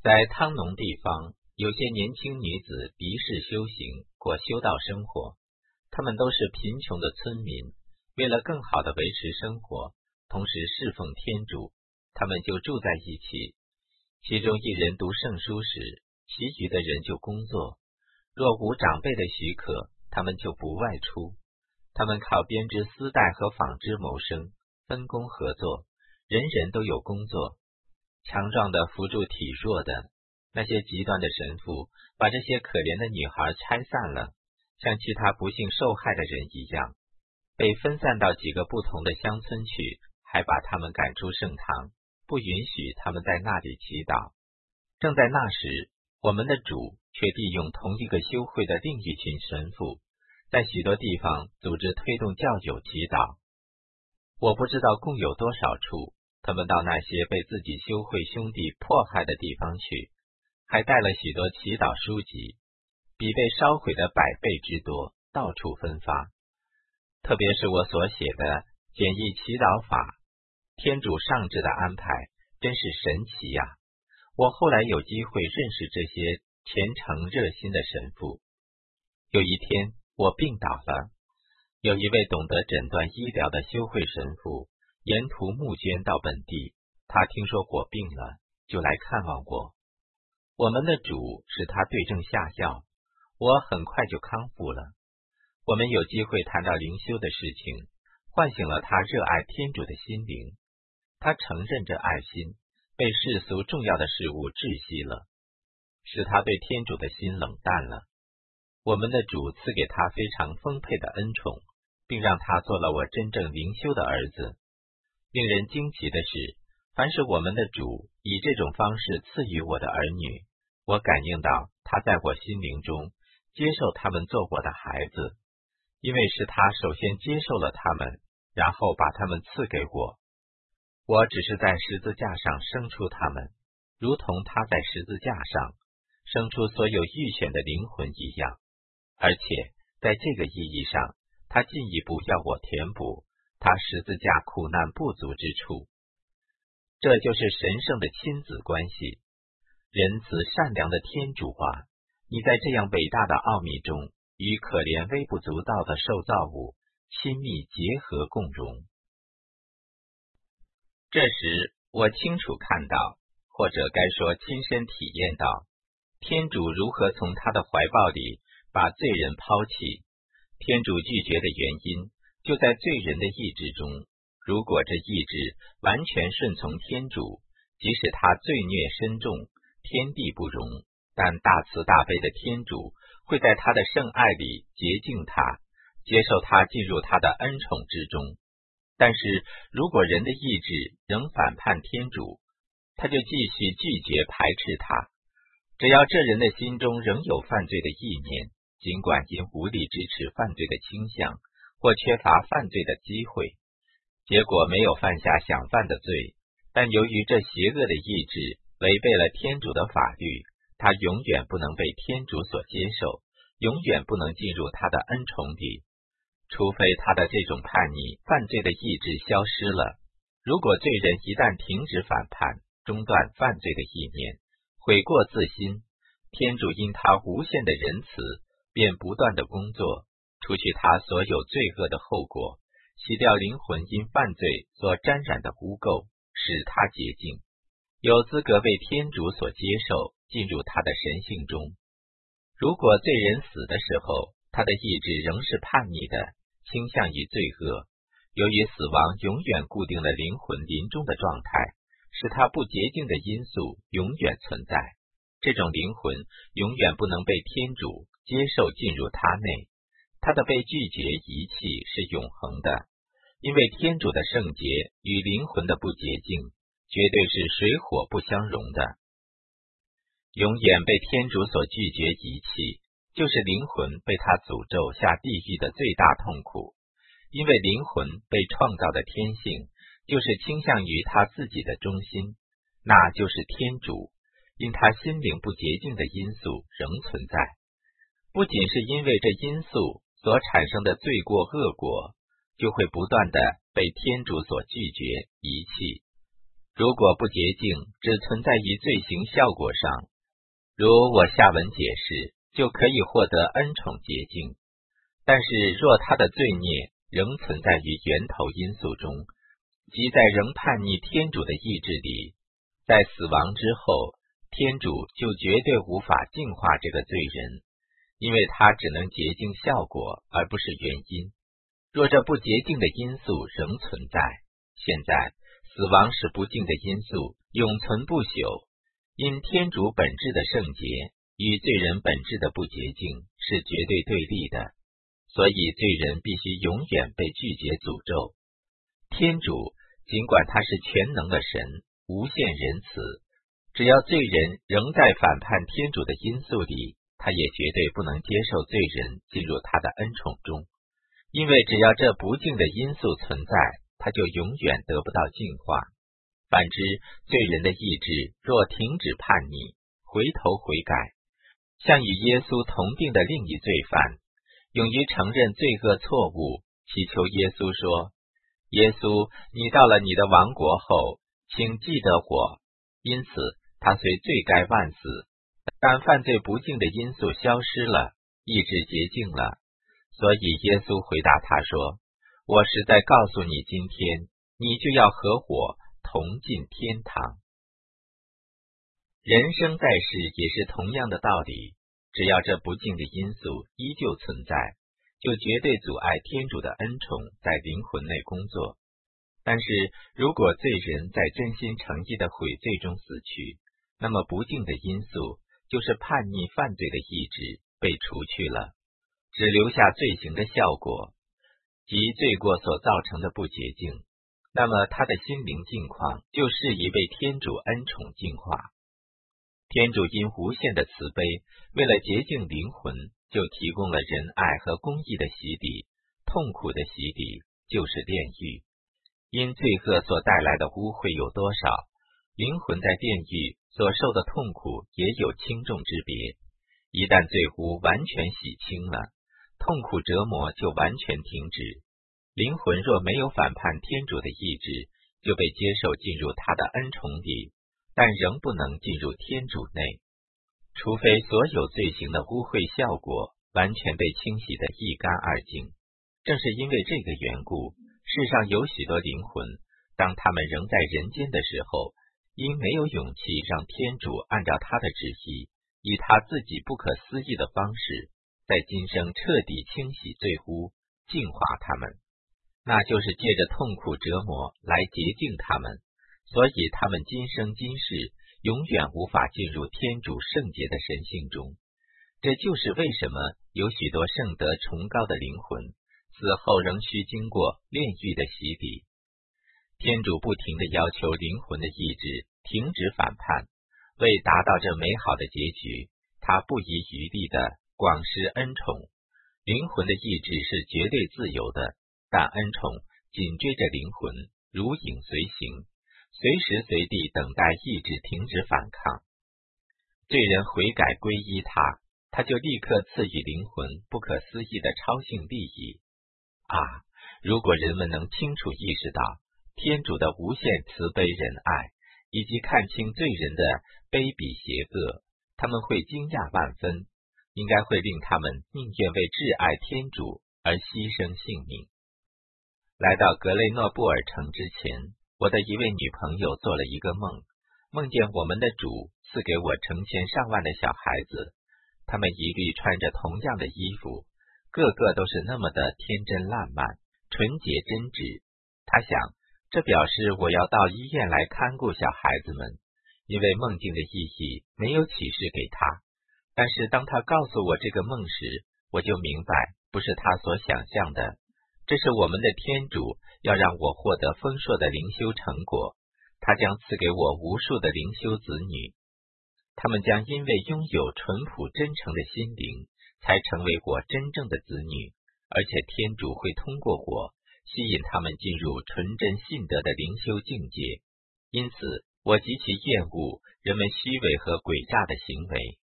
在汤农地方，有些年轻女子敌视修行，过修道生活。她们都是贫穷的村民，为了更好的维持生活，同时侍奉天主，他们就住在一起。其中一人读圣书时，其余的人就工作。若无长辈的许可，他们就不外出。他们靠编织丝带和纺织谋生，分工合作，人人都有工作。强壮的扶助体弱的，那些极端的神父把这些可怜的女孩拆散了，像其他不幸受害的人一样，被分散到几个不同的乡村去，还把他们赶出圣堂，不允许他们在那里祈祷。正在那时，我们的主却利用同一个修会的另一群神父，在许多地方组织推动教友祈祷。我不知道共有多少处，他们到那些被自己修会兄弟迫害的地方去，还带了许多祈祷书籍，比被烧毁的100倍之多，到处分发。特别是我所写的简易祈祷法，天主上智的安排真是神奇呀！我后来有机会认识这些虔诚热心的神父。有一天我病倒了，有一位懂得诊断医疗的修会神父沿途募捐到本地，他听说我病了，就来看望我。我们的主使他对症下药，我很快就康复了。我们有机会谈到灵修的事情，唤醒了他热爱天主的心灵。他承认这爱心被世俗重要的事物窒息了，使他对天主的心冷淡了。我们的主赐给他非常丰沛的恩宠，并让他做了我真正灵修的儿子。令人惊奇的是，凡是我们的主以这种方式赐予我的儿女，我感应到他在我心灵中接受他们做我的孩子，因为是他首先接受了他们，然后把他们赐给我。我只是在十字架上生出他们，如同他在十字架上生出所有预选的灵魂一样。而且在这个意义上，他进一步要我填补他十字架苦难不足之处。这就是神圣的亲子关系。仁慈善良的天主啊，你在这样伟大的奥秘中，与可怜微不足道的受造物亲密结合共融。这时我清楚看到，或者该说亲身体验到，天主如何从他的怀抱里把罪人抛弃。天主拒绝的原因就在罪人的意志中。如果这意志完全顺从天主，即使他罪孽深重，天地不容，但大慈大悲的天主会在他的圣爱里洁净他，接受他进入他的恩宠之中。但是如果人的意志仍反叛天主，他就继续拒绝排斥他。只要这人的心中仍有犯罪的意念，尽管因无力支持犯罪的倾向，或缺乏犯罪的机会，结果没有犯下想犯的罪，但由于这邪恶的意志违背了天主的法律，他永远不能被天主所接受，永远不能进入他的恩宠里，除非他的这种叛逆犯罪的意志消失了。如果罪人一旦停止反叛，中断犯罪的意念，悔过自新，天主因他无限的仁慈，便不断的工作，除去他所有罪恶的后果，洗掉灵魂因犯罪所沾染的污垢，使他洁净，有资格被天主所接受，进入他的神性中。如果罪人死的时候，他的意志仍是叛逆的，倾向于罪恶，由于死亡永远固定了灵魂临终的状态，使他不洁净的因素永远存在。这种灵魂永远不能被天主接受进入他内，他的被拒绝遗弃是永恒的，因为天主的圣洁与灵魂的不洁净绝对是水火不相容的。永远被天主所拒绝遗弃，就是灵魂被他诅咒下地狱的最大痛苦，因为灵魂被创造的天性就是倾向于他自己的中心，那就是天主，因他心灵不洁净的因素仍存在。不仅是因为这因素所产生的罪过恶果，就会不断的被天主所拒绝遗弃。 如果不洁净只存在于罪行效果上，如我下文解释，就可以获得恩宠洁净。但是若他的罪孽仍存在于源头因素中，即在仍叛逆天主的意志里，在死亡之后，天主就绝对无法净化这个罪人，因为他只能洁净效果，而不是原因。若这不洁净的因素仍存在，现在死亡使不净的因素永存不朽，因天主本质的圣洁与罪人本质的不洁净是绝对对立的，所以罪人必须永远被拒绝诅咒。天主尽管他是全能的神，无限仁慈，只要罪人仍在反叛天主的因素里，他也绝对不能接受罪人进入他的恩宠中，因为只要这不净的因素存在，他就永远得不到净化。反之，罪人的意志若停止叛逆，回头悔改，像与耶稣同定的另一罪犯，勇于承认罪恶错误，祈求耶稣说：耶稣，你到了你的王国后，请记得我。因此他虽罪该万死，但犯罪不净的因素消失了，意志洁净了。所以耶稣回答他说：我实在告诉你，今天你就要和我同进天堂。人生在世也是同样的道理，只要这不净的因素依旧存在，就绝对阻碍天主的恩宠在灵魂内工作。但是如果罪人在真心诚意的悔罪中死去，那么不净的因素就是叛逆犯罪的意志被除去了，只留下罪行的效果，即罪过所造成的不洁净，那么他的心灵境况就适宜被天主恩宠净化。天主因无限的慈悲，为了洁净灵魂，就提供了仁爱和公义的洗礼，痛苦的洗礼就是炼狱。因罪恶所带来的污秽有多少，灵魂在炼狱所受的痛苦也有轻重之别。一旦罪污完全洗清了，痛苦折磨就完全停止。灵魂若没有反叛天主的意志，就被接受进入他的恩宠里，但仍不能进入天主内，除非所有罪行的污秽效果完全被清洗得一干二净。正是因为这个缘故，世上有许多灵魂，当他们仍在人间的时候，因没有勇气让天主按照他的旨意，以他自己不可思议的方式，在今生彻底清洗罪污，净化他们，那就是借着痛苦折磨来洁净他们，所以他们今生今世永远无法进入天主圣洁的神性中。这就是为什么有许多圣德崇高的灵魂死后仍需经过炼狱的洗礼。天主不停地要求灵魂的意志停止反叛，为达到这美好的结局，他不遗余力地广施恩宠。灵魂的意志是绝对自由的，但恩宠紧追着灵魂，如影随形，随时随地等待意志停止反抗。罪人悔改皈依他，他就立刻赐予灵魂不可思议的超性利益。如果人们能清楚意识到天主的无限慈悲仁爱，以及看清罪人的卑鄙邪恶，他们会惊讶万分，应该会令他们宁愿为挚爱天主而牺牲性命。来到格雷诺布尔城之前，我的一位女朋友做了一个梦，梦见我们的主赐给我成千上万的小孩子，他们一律穿着同样的衣服，个个都是那么的天真烂漫，纯洁真挚。他想，这表示我要到医院来看顾小孩子们，因为梦境的意义没有启示给他。但是当他告诉我这个梦时，我就明白不是他所想象的，这是我们的天主要让我获得丰硕的灵修成果，他将赐给我无数的灵修子女，他们将因为拥有淳朴真诚的心灵，才成为我真正的子女，而且天主会通过我吸引他们进入纯真信德的灵修境界。因此我极其厌恶人们虚伪和诡诈的行为。